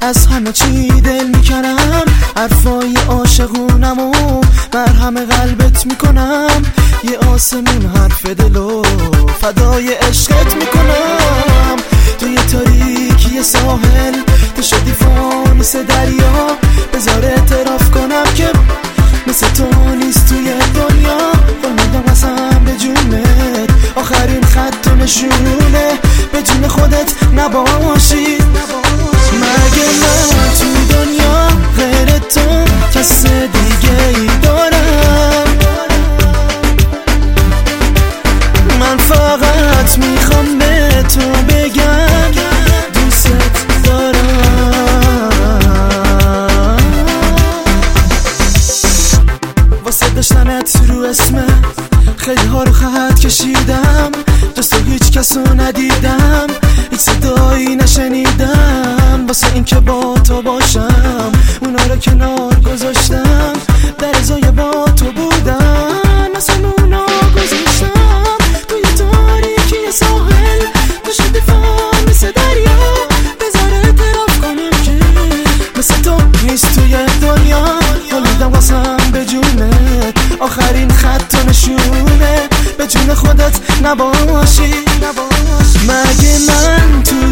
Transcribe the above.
از همه چی دل میکنم، حرفای عاشقونمو مرهم قلبت میکنم. یه آسمون حرف دلو فدای عشقت میکنم. توی تاریکی ساحل تو شدی فانوس دریا، بذار اعتراف کنم که مثل تو نیست توی دنیا. میدم قسم به جونت آخرین خط و نشونه به جون خودت نباشی. مگه من توی دنیا غیر تو کس دیگه ای دارم؟ من فقط میخوام به تو بگم دوست دارم. واسه داشتنت رو اسمه خیلی ها رو خط کشیدم، جز تو هیچ کسو ندیدم، هیچ صدایی نشنیدم. واسه این که با تو باشم اونا رو کنار گذاشتم، در ازای با تو بودن مثل اونا گذاشتم. توی تاریکی ساحل تو شدی فانوس دریا، بذار اعتراف کنم که مثل تو نیست توی دنیا. میدم قسم به جونت آخرین خط و نشونه به جون خودت نباشی. مگه من تو